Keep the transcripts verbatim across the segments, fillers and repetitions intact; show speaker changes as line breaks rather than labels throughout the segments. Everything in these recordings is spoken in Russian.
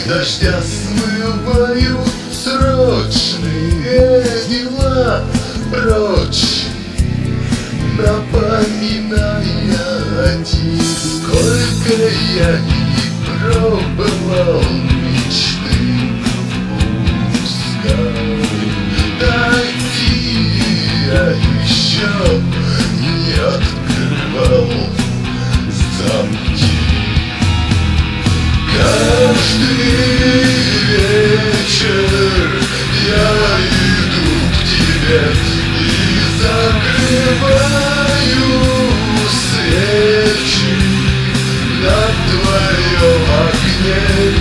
дождя смывают срочные дела прочь, напоминая о тебе. Сколько я не пробовал мечты пускай, такие я еще не открывал замки. Каждый вечер я иду к тебе и закрываю свечи на твоем огне.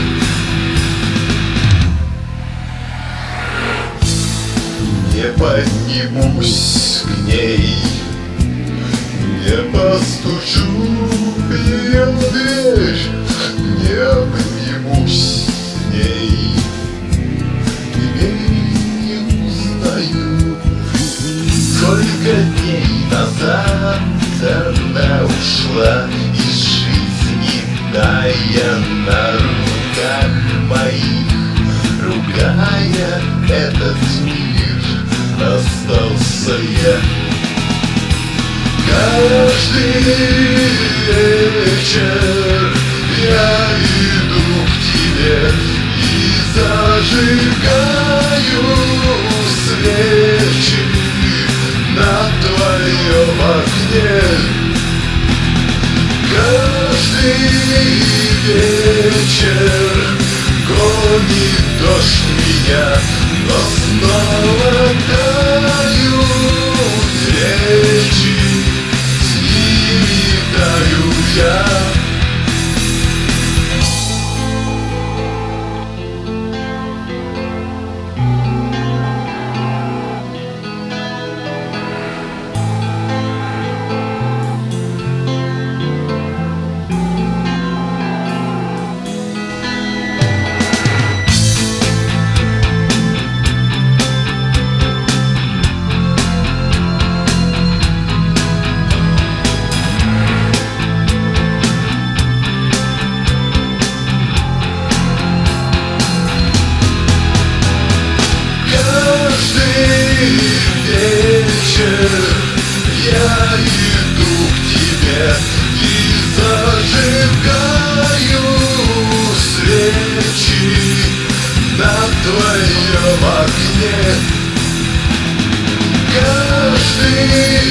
Не поднимусь к ней, не постучу в ее дверь, не обнимусь с ней, теперь не узнаю, сколько дней назад она ушла из жизни, тая на руках моих, ругая этот мир, остался я. Каждый вечер я иду к тебе и зажигаю свечи на твоем окне. Каждый вечер гонит дождь меня, но снова тают свечи, с ними таю я. Вечер я иду к тебе и зажигаю свечи на твоем окне. Каждый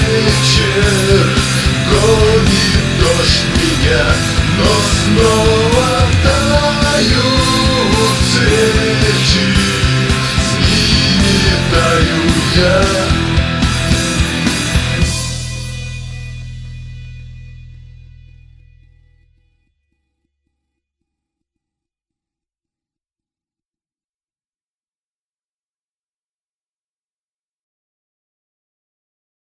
вечер гонит дождь меня, но снова